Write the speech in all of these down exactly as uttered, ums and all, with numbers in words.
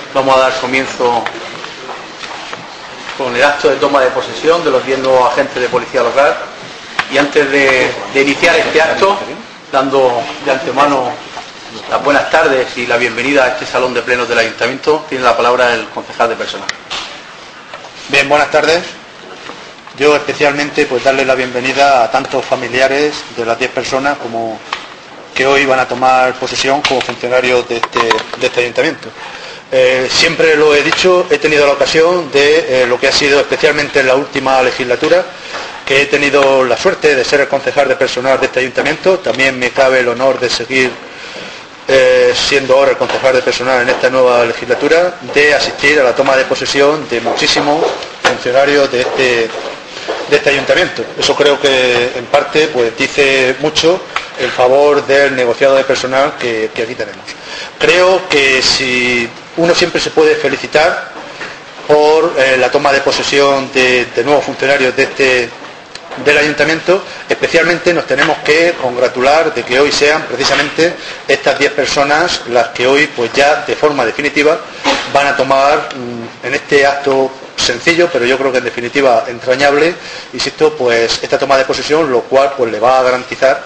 Vamos a dar comienzo con el acto de toma de posesión de los diez nuevos agentes de policía local. Y antes de, de iniciar este acto, dando de antemano las buenas tardes y la bienvenida a este salón de plenos del Ayuntamiento, tiene la palabra el concejal de personal. Bien, buenas tardes. Yo especialmente pues darle la bienvenida a tantos familiares de las diez personas como que hoy van a tomar posesión como funcionarios de este, de este Ayuntamiento. Eh, siempre lo he dicho, he tenido la ocasión de eh, lo que ha sido especialmente en la última legislatura, que he tenido la suerte de ser el concejal de personal de este Ayuntamiento. También me cabe el honor de seguir eh, siendo ahora el concejal de personal en esta nueva legislatura, de asistir a la toma de posesión de muchísimos funcionarios de este de este ayuntamiento. Eso creo que en parte pues dice mucho en favor del negociado de personal que, que aquí tenemos. Creo que si uno siempre se puede felicitar por eh, la toma de posesión de, de nuevos funcionarios de este del ayuntamiento, especialmente nos tenemos que congratular de que hoy sean precisamente estas diez personas las que hoy pues ya de forma definitiva van a tomar mmm, en este acto sencillo, pero yo creo que en definitiva entrañable, insisto, pues esta toma de posesión, lo cual pues le va a garantizar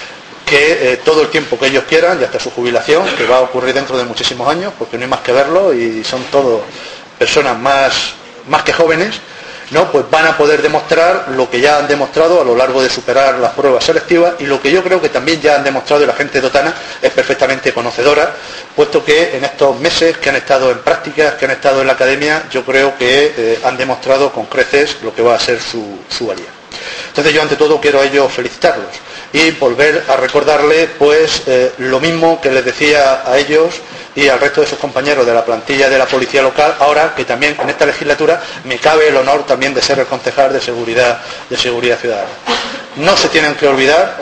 que eh, todo el tiempo que ellos quieran y hasta su jubilación, que va a ocurrir dentro de muchísimos años, porque no hay más que verlo y son todos personas más, más que jóvenes, ¿no? Pues van a poder demostrar lo que ya han demostrado a lo largo de superar las pruebas selectivas y lo que yo creo que también ya han demostrado, y la gente totana es perfectamente conocedora, puesto que en estos meses que han estado en prácticas, que han estado en la academia, yo creo que eh, han demostrado con creces lo que va a ser su, su valía. Entonces yo ante todo quiero a ellos felicitarlos y volver a recordarles pues eh, lo mismo que les decía a ellos y al resto de sus compañeros de la plantilla de la policía local, ahora que también en esta legislatura me cabe el honor también de ser el concejal de seguridad, de seguridad ciudadana. No se tienen que olvidar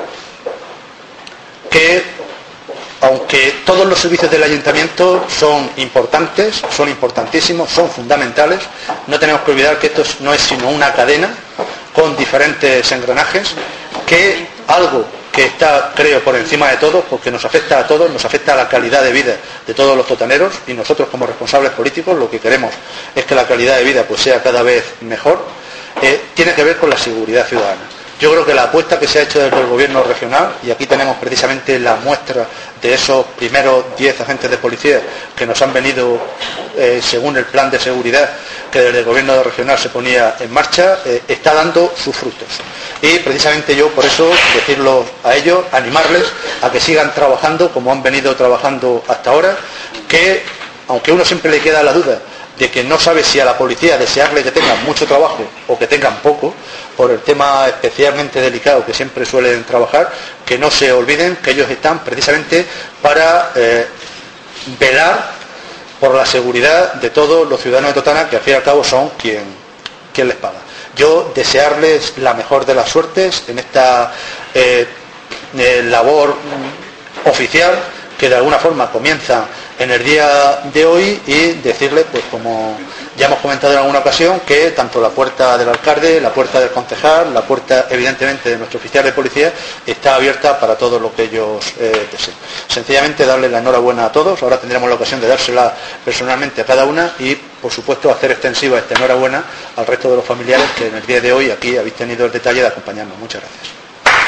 que, aunque todos los servicios del ayuntamiento son importantes, son importantísimos, son fundamentales, no tenemos que olvidar que esto no es sino una cadena con diferentes engranajes, que algo que está, creo, por encima de todo, porque nos afecta a todos, nos afecta a la calidad de vida de todos los totaneros, y nosotros como responsables políticos lo que queremos es que la calidad de vida pues sea cada vez mejor, eh, tiene que ver con la seguridad ciudadana. Yo creo que la apuesta que se ha hecho desde el gobierno regional, y aquí tenemos precisamente la muestra de esos primeros diez agentes de policía que nos han venido eh, según el plan de seguridad que desde el gobierno regional se ponía en marcha, eh, está dando sus frutos. Y precisamente yo por eso decirlo a ellos, animarles a que sigan trabajando como han venido trabajando hasta ahora, que aunque uno siempre le queda la duda de que no sabe si a la policía desearle que tengan mucho trabajo o que tengan poco, por el tema especialmente delicado que siempre suelen trabajar, que no se olviden que ellos están precisamente para eh, velar por la seguridad de todos los ciudadanos de Totana, que al fin y al cabo son quien, quien les paga. Yo desearles la mejor de las suertes en esta eh, eh, labor oficial que de alguna forma comienza en el día de hoy, y decirles, pues como ya hemos comentado en alguna ocasión, que tanto la puerta del alcalde, la puerta del concejal, la puerta evidentemente de nuestro oficial de policía está abierta para todo lo que ellos eh, deseen. Sencillamente darles la enhorabuena a todos, ahora tendremos la ocasión de dársela personalmente a cada una y por supuesto hacer extensiva esta enhorabuena al resto de los familiares que en el día de hoy aquí habéis tenido el detalle de acompañarnos. Muchas gracias.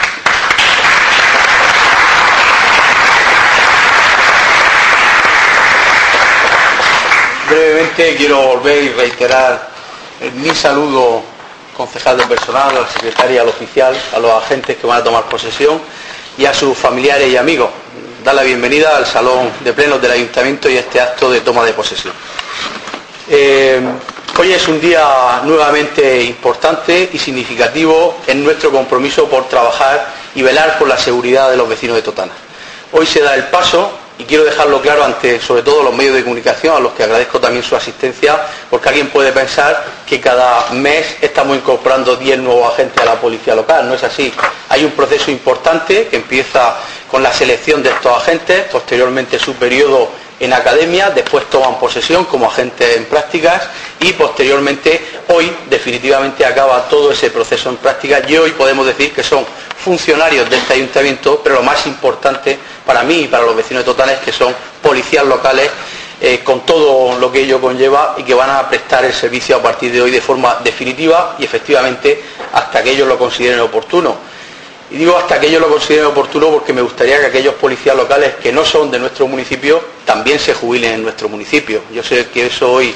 Brevemente quiero volver y reiterar mi saludo, concejal de personal, a la secretaria, al oficial, a los agentes que van a tomar posesión y a sus familiares y amigos. Dar la bienvenida al salón de plenos del Ayuntamiento y a este acto de toma de posesión. Eh, hoy es un día nuevamente importante y significativo en nuestro compromiso por trabajar y velar por la seguridad de los vecinos de Totana. Hoy se da el paso. Y quiero dejarlo claro ante, sobre todo, los medios de comunicación, a los que agradezco también su asistencia, porque alguien puede pensar que cada mes estamos incorporando diez nuevos agentes a la policía local. No es así. Hay un proceso importante que empieza con la selección de estos agentes, posteriormente su periodo en academia, después toman posesión como agentes en prácticas y posteriormente hoy definitivamente acaba todo ese proceso en prácticas y hoy podemos decir que son funcionarios de este ayuntamiento, pero lo más importante para mí y para los vecinos de Totana es que son policías locales eh, con todo lo que ello conlleva y que van a prestar el servicio a partir de hoy de forma definitiva y efectivamente hasta que ellos lo consideren oportuno. Y digo hasta que ellos lo consideren oportuno porque me gustaría que aquellos policías locales que no son de nuestro municipio también se jubilen en nuestro municipio. Yo sé que eso hoy,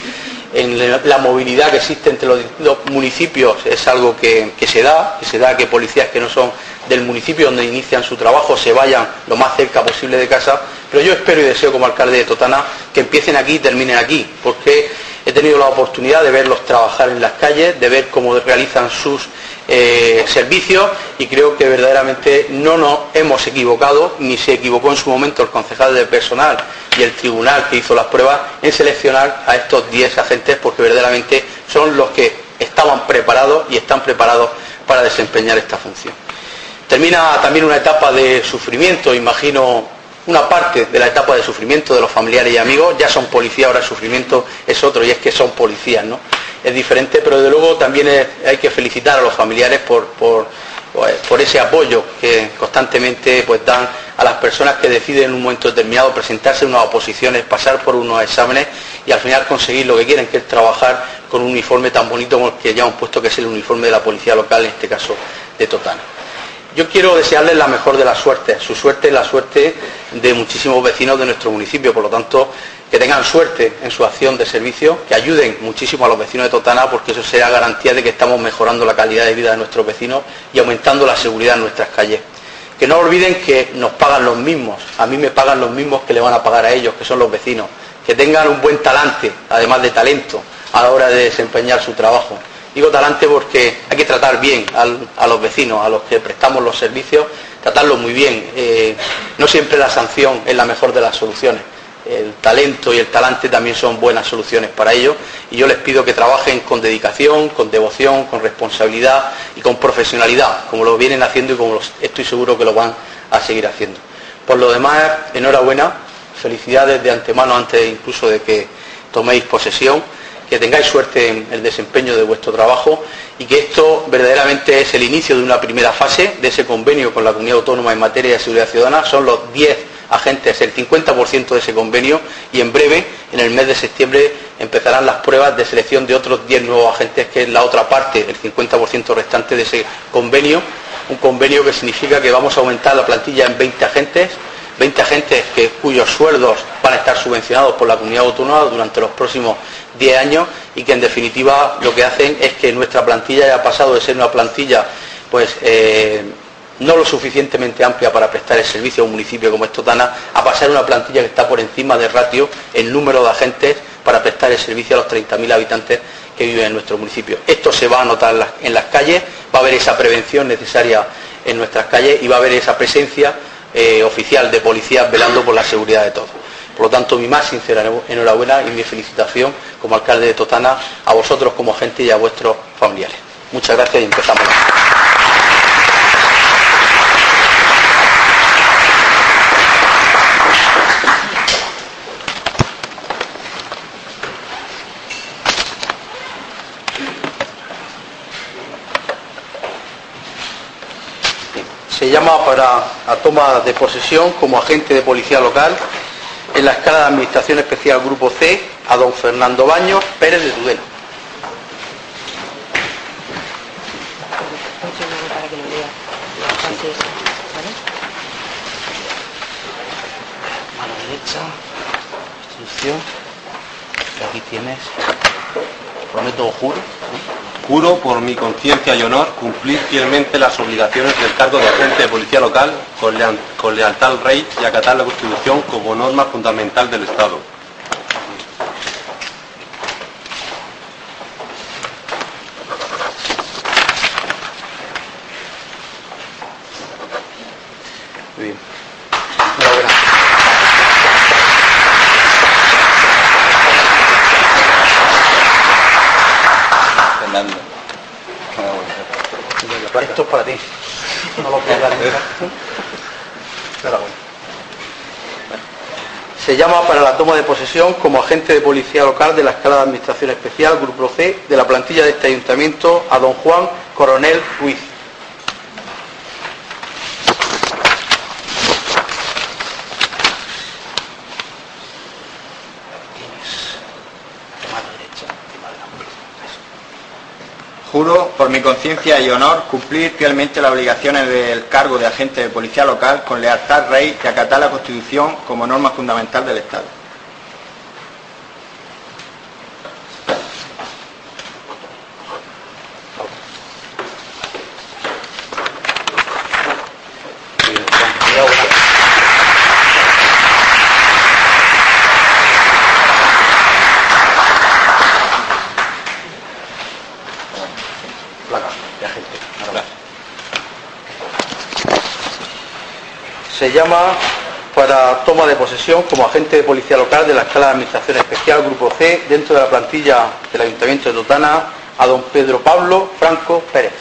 en la movilidad que existe entre los distintos municipios, es algo que, que se da, que se da que policías que no son del municipio donde inician su trabajo se vayan lo más cerca posible de casa, pero yo espero y deseo como alcalde de Totana que empiecen aquí y terminen aquí, porque he tenido la oportunidad de verlos trabajar en las calles, de ver cómo realizan sus eh, servicios y creo que verdaderamente no nos hemos equivocado, ni se equivocó en su momento el concejal de personal y el tribunal que hizo las pruebas en seleccionar a estos diez agentes porque verdaderamente son los que estaban preparados y están preparados para desempeñar esta función. Termina también una etapa de sufrimiento, imagino una parte de la etapa de sufrimiento de los familiares y amigos, ya son policías, ahora el sufrimiento es otro y es que son policías, ¿no? Es diferente, pero desde luego también es, hay que felicitar a los familiares por, por, por ese apoyo que constantemente pues dan a las personas que deciden en un momento determinado presentarse en unas oposiciones, pasar por unos exámenes y al final conseguir lo que quieren, que es trabajar con un uniforme tan bonito como el que ya hemos puesto, que es el uniforme de la policía local, en este caso de Totana. Yo quiero desearles la mejor de las suertes. Su suerte es la suerte de muchísimos vecinos de nuestro municipio, por lo tanto, que tengan suerte en su acción de servicio, que ayuden muchísimo a los vecinos de Totana, porque eso será garantía de que estamos mejorando la calidad de vida de nuestros vecinos y aumentando la seguridad en nuestras calles. Que no olviden que nos pagan los mismos, a mí me pagan los mismos que le van a pagar a ellos, que son los vecinos. Que tengan un buen talante, además de talento, a la hora de desempeñar su trabajo. Digo talante porque hay que tratar bien al, a los vecinos, a los que prestamos los servicios, tratarlos muy bien. Eh, no siempre la sanción es la mejor de las soluciones. El talento y el talante también son buenas soluciones para ellos y yo les pido que trabajen con dedicación, con devoción, con responsabilidad y con profesionalidad, como lo vienen haciendo y como los, estoy seguro que lo van a seguir haciendo. Por lo demás, enhorabuena, felicidades de antemano antes incluso de que toméis posesión. Que tengáis suerte en el desempeño de vuestro trabajo y que esto verdaderamente es el inicio de una primera fase de ese convenio con la Comunidad Autónoma en materia de seguridad ciudadana. Son los diez agentes, el cincuenta por ciento de ese convenio y en breve, en el mes de septiembre, empezarán las pruebas de selección de otros diez nuevos agentes, que es la otra parte, el cincuenta por ciento restante de ese convenio. Un convenio que significa que vamos a aumentar la plantilla en veinte agentes, veinte agentes que, cuyos sueldos van a estar subvencionados por la Comunidad Autónoma durante los próximos diez años y que en definitiva lo que hacen es que nuestra plantilla haya pasado de ser una plantilla pues eh, no lo suficientemente amplia para prestar el servicio a un municipio como es Totana, a pasar a una plantilla que está por encima de ratio el número de agentes para prestar el servicio a los treinta mil habitantes que viven en nuestro municipio. Esto se va a notar en las, en las calles, va a haber esa prevención necesaria en nuestras calles y va a haber esa presencia eh, oficial de policías velando por la seguridad de todos. Por lo tanto, mi más sincera enhorabuena y mi felicitación como alcalde de Totana a vosotros como agentes y a vuestros familiares. Muchas gracias y empezamos. Se llama para la toma de posesión como agente de policía local en la escala de Administración Especial Grupo C a don Fernando Baños Pérez de Tudela. Mano derecha, instrucción, aquí tienes, prometo juro. Juro por mi conciencia y honor cumplir fielmente las obligaciones del cargo de agente de policía local con, leal, con lealtad al rey y acatar la Constitución como norma fundamental del Estado. Muy bien. Enhorabuena. Fernando. Esto es para ti. No lo puedo dar. Enhorabuena. Se llama para la toma de posesión como agente de policía local de la escala de Administración Especial Grupo C de la plantilla de este ayuntamiento a don Juan Coronel Ruiz. Juro por mi conciencia y honor cumplir fielmente las obligaciones del cargo de agente de policía local con lealtad al Rey y acatar la Constitución como norma fundamental del Estado. Se llama para toma de posesión como agente de policía local de la Escala de Administración Especial Grupo C dentro de la plantilla del Ayuntamiento de Totana a don Pedro Pablo Franco Pérez.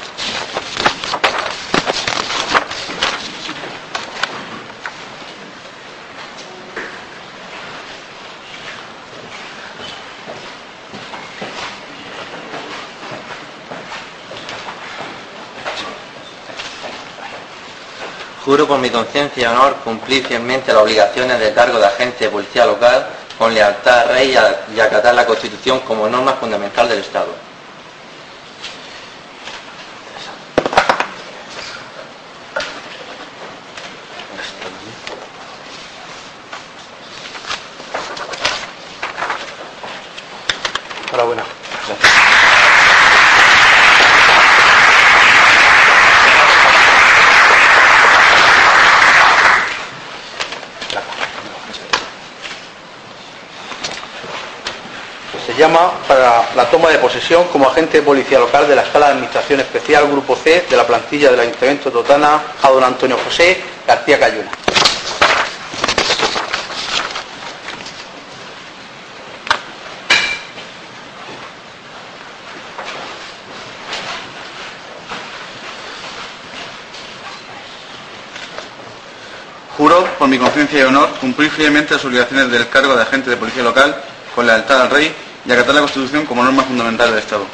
Juro por mi conciencia y honor cumplir fielmente las obligaciones del cargo de agente de policía local con lealtad al Rey y acatar la Constitución como norma fundamental del Estado. Enhorabuena. Se llama para la toma de posesión como agente de policía local de la Escala de Administración Especial Grupo C de la plantilla del Ayuntamiento de Totana a don Antonio José García Cayuna. Juro, por mi conciencia y honor, cumplir fielmente las obligaciones del cargo de agente de policía local con lealtad al Rey y acatar la Constitución como norma fundamental del Estado.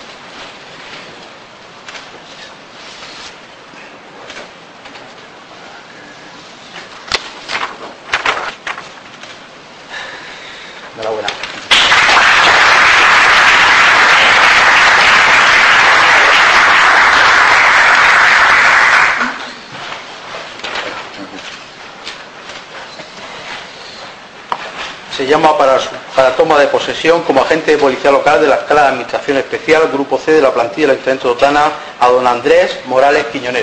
Enhorabuena. Se llama para, su, para toma de posesión como agente de policía local de la Escala de Administración Especial Grupo C de la plantilla del Ayuntamiento de Totana a don Andrés Morales Quiñonero.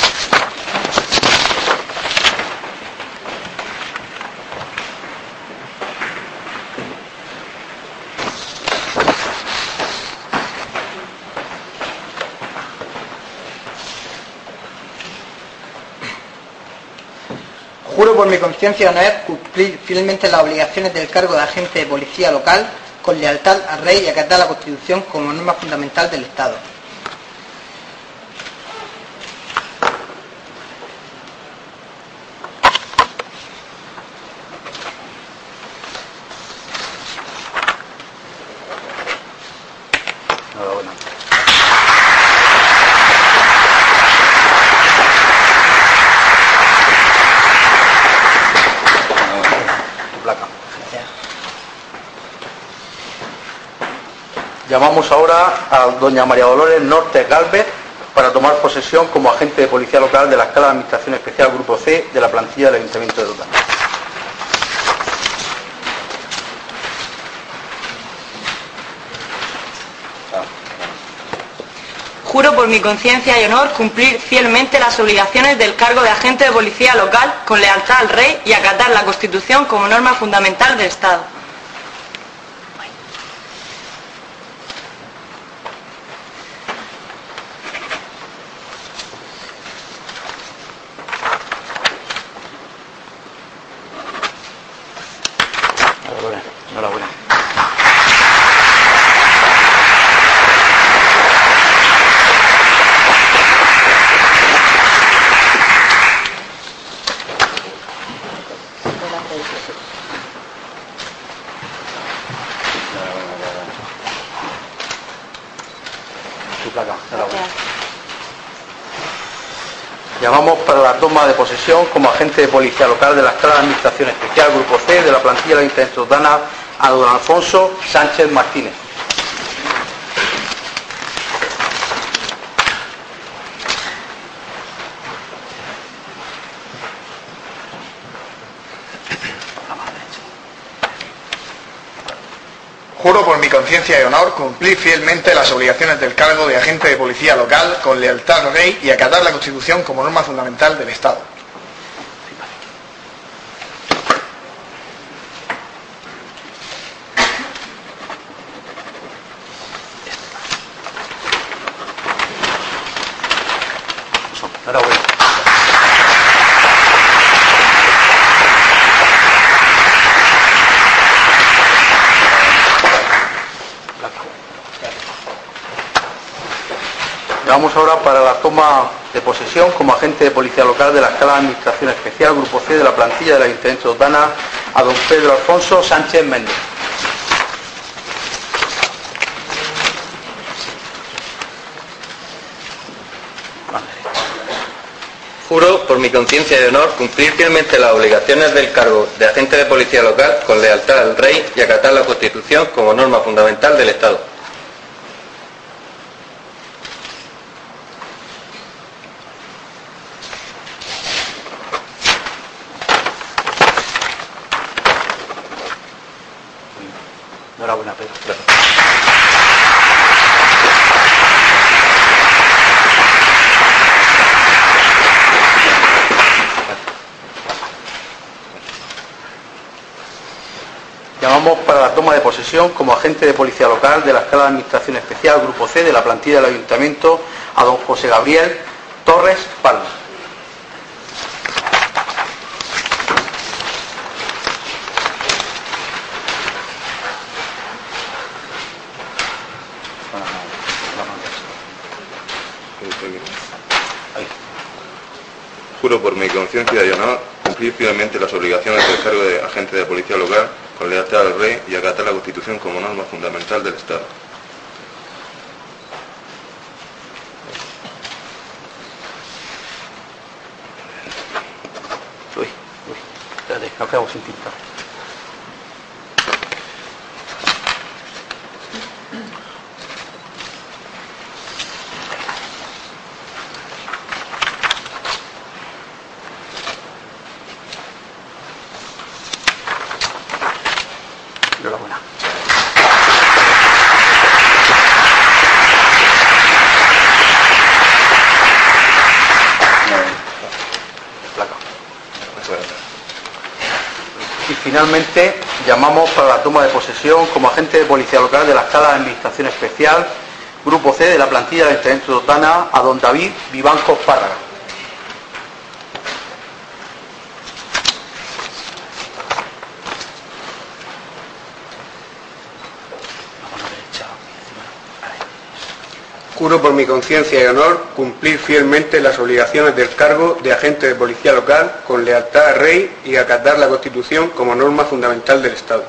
Juro por mi conciencia y honor cumplir fielmente las obligaciones del cargo de agente de policía local con lealtad al Rey y acatar la Constitución como norma fundamental del Estado. Enhorabuena. Llamamos ahora a doña María Dolores Norte Gálvez para tomar posesión como agente de policía local de la Escala de Administración Especial Grupo C de la plantilla del Ayuntamiento de Totana. Juro por mi conciencia y honor cumplir fielmente las obligaciones del cargo de agente de policía local con lealtad al Rey y acatar la Constitución como norma fundamental del Estado. Enhorabuena. Enhorabuena. Su placa. Enhorabuena. Llamamos para la toma de posesión como agente de policía local de la Escala de Administración Especial Grupo C de la plantilla del Ayuntamiento de Totana a don Alfonso Sánchez Martínez. Juro por mi conciencia y honor cumplir fielmente las obligaciones del cargo de agente de policía local con lealtad al Rey y acatar la Constitución como norma fundamental del Estado. Enhorabuena. Vamos ahora para la toma de posesión como agente de policía local de la Escala de Administración Especial, Grupo C de la plantilla del Ayuntamiento de Otdana, a don Pedro Alfonso Sánchez Méndez. Juro por mi conciencia y honor cumplir fielmente las obligaciones del cargo de agente de policía local con lealtad al Rey y acatar la Constitución como norma fundamental del Estado. Enhorabuena, Pedro. Gracias. Llamamos para la toma de posesión como agente de policía local de la Escala de Administración Especial, Grupo C de la plantilla del Ayuntamiento, a don José Gabriel Torres Palma. Juro por mi conciencia y honor cumplir fielmente las obligaciones del cargo de agente de policía local con lealtad al Rey y acatar la Constitución como norma fundamental del Estado. Uy, uy, espérate, nos quedamos sin tinta. Enhorabuena. Placa. Y finalmente llamamos para la toma de posesión como agente de policía local de la Escala de Administración Especial, Grupo C de la plantilla del Ayuntamiento de Otdana, a don David Vivancos Párraga. Juro por mi conciencia y honor cumplir fielmente las obligaciones del cargo de agente de policía local con lealtad al Rey y acatar la Constitución como norma fundamental del Estado.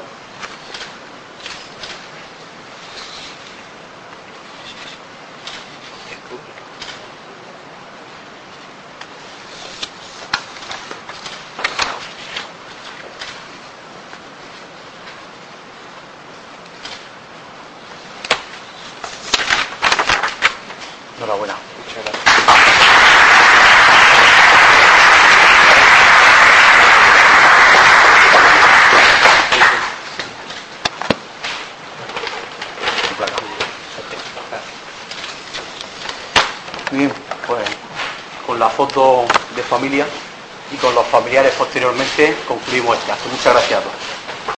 Enhorabuena. Muchas gracias. Bien, pues con la foto de familia y con los familiares posteriormente concluimos este acto. Muchas gracias a todos.